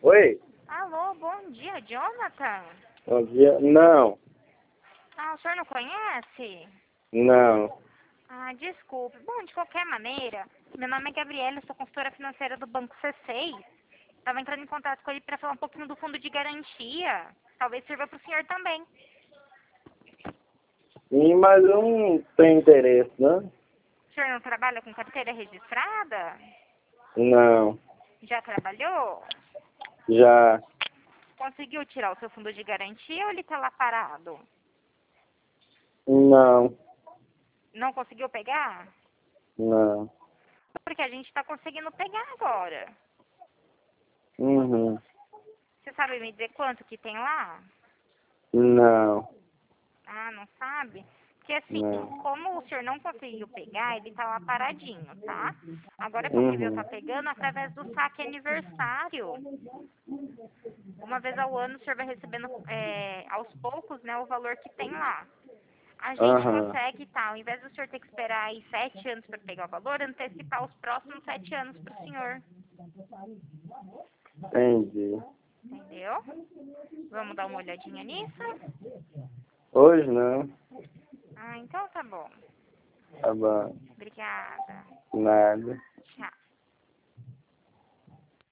Oi? Alô, bom dia, Jonathan. Bom dia. Não, Ah, o senhor não conhece? não. Ah, desculpe. Bom, de qualquer maneira, meu nome é Gabriela, sou consultora financeira do Banco C6. Estava entrando em contato com ele para falar um pouquinho do fundo de garantia. Talvez sirva para o senhor também. Mas eu não tenho interesse, né? O senhor não trabalha com carteira registrada? Não. Já trabalhou? Já. Conseguiu tirar o seu fundo de garantia ou ele está lá parado? Não. Não conseguiu pegar? Não. Porque a gente está conseguindo pegar agora. Uhum. Você sabe me dizer quanto que tem lá? Não. Ah, não sabe? Porque assim, Não. como o senhor não conseguiu pegar, ele tá lá paradinho, tá? Agora é possível Uhum. tá pegando através do saque aniversário. Uma vez ao ano o senhor vai recebendo aos poucos, né, o valor que tem lá. A gente Aham. consegue, tá, ao invés do senhor ter que esperar aí 7 anos para pegar o valor, antecipar os próximos 7 anos pro senhor. Entendi. Entendeu? Vamos dar uma olhadinha nisso? Hoje não. Ah, então tá bom. Tá bom. Obrigada. Nada. Tchau.